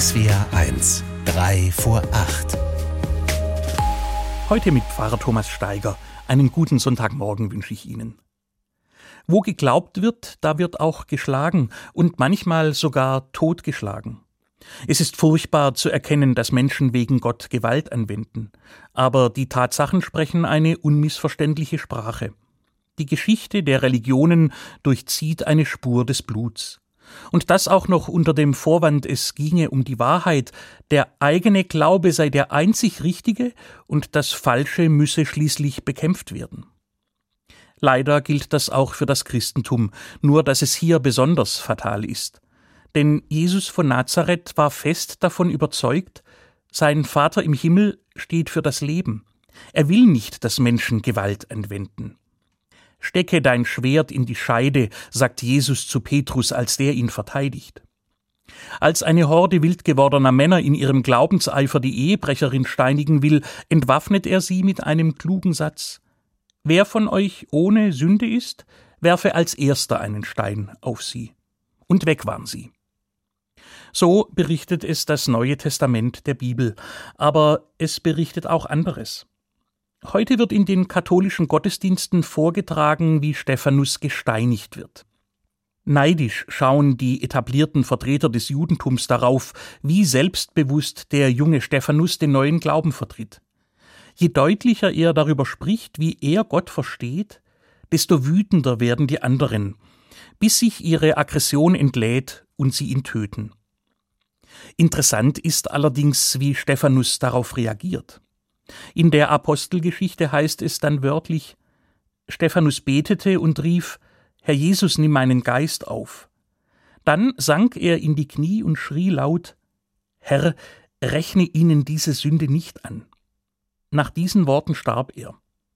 SWR 1, 3 vor 8. Heute mit Pfarrer Thomas Steiger. Einen guten Sonntagmorgen wünsche ich Ihnen. Wo geglaubt wird, da wird auch geschlagen und manchmal sogar totgeschlagen. Es ist furchtbar zu erkennen, dass Menschen wegen Gott Gewalt anwenden. Aber die Tatsachen sprechen eine unmissverständliche Sprache. Die Geschichte der Religionen durchzieht eine Spur des Bluts. Und das auch noch unter dem Vorwand, es ginge um die Wahrheit, der eigene Glaube sei der einzig richtige und das Falsche müsse schließlich bekämpft werden. Leider gilt das auch für das Christentum, nur dass es hier besonders fatal ist. Denn Jesus von Nazareth war fest davon überzeugt, sein Vater im Himmel steht für das Leben. Er will nicht, dass Menschen Gewalt anwenden. »Stecke dein Schwert in die Scheide«, sagt Jesus zu Petrus, als der ihn verteidigt. Als eine Horde wild gewordener Männer in ihrem Glaubenseifer die Ehebrecherin steinigen will, entwaffnet er sie mit einem klugen Satz. »Wer von euch ohne Sünde ist, werfe als erster einen Stein auf sie.« Und weg waren sie. So berichtet es das Neue Testament der Bibel, aber es berichtet auch anderes. Heute wird in den katholischen Gottesdiensten vorgetragen, wie Stephanus gesteinigt wird. Neidisch schauen die etablierten Vertreter des Judentums darauf, wie selbstbewusst der junge Stephanus den neuen Glauben vertritt. Je deutlicher er darüber spricht, wie er Gott versteht, desto wütender werden die anderen, bis sich ihre Aggression entlädt und sie ihn töten. Interessant ist allerdings, wie Stephanus darauf reagiert. In der Apostelgeschichte heißt es dann wörtlich: Stephanus betete und rief: Herr Jesus, nimm meinen Geist auf. Dann sank er in die Knie und schrie laut: Herr, rechne ihnen diese Sünde nicht an. Nach diesen Worten starb er.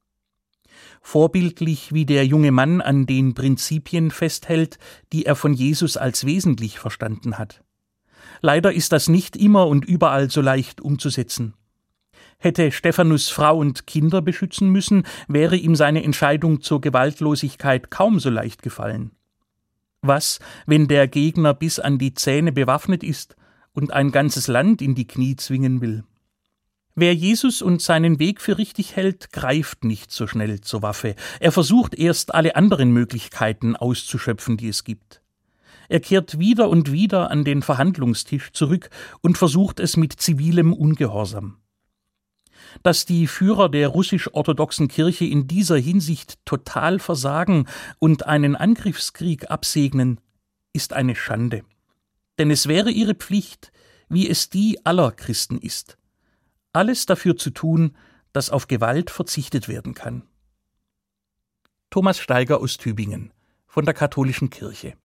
Vorbildlich, wie der junge Mann an den Prinzipien festhält, die er von Jesus als wesentlich verstanden hat. Leider ist das nicht immer und überall so leicht umzusetzen. Hätte Stephanus Frau und Kinder beschützen müssen, wäre ihm seine Entscheidung zur Gewaltlosigkeit kaum so leicht gefallen. Was, wenn der Gegner bis an die Zähne bewaffnet ist und ein ganzes Land in die Knie zwingen will? Wer Jesus und seinen Weg für richtig hält, greift nicht so schnell zur Waffe. Er versucht erst, alle anderen Möglichkeiten auszuschöpfen, die es gibt. Er kehrt wieder und wieder an den Verhandlungstisch zurück und versucht es mit zivilem Ungehorsam. Dass die Führer der russisch-orthodoxen Kirche in dieser Hinsicht total versagen und einen Angriffskrieg absegnen, ist eine Schande. Denn es wäre ihre Pflicht, wie es die aller Christen ist, alles dafür zu tun, dass auf Gewalt verzichtet werden kann. Thomas Steiger aus Tübingen von der Katholischen Kirche.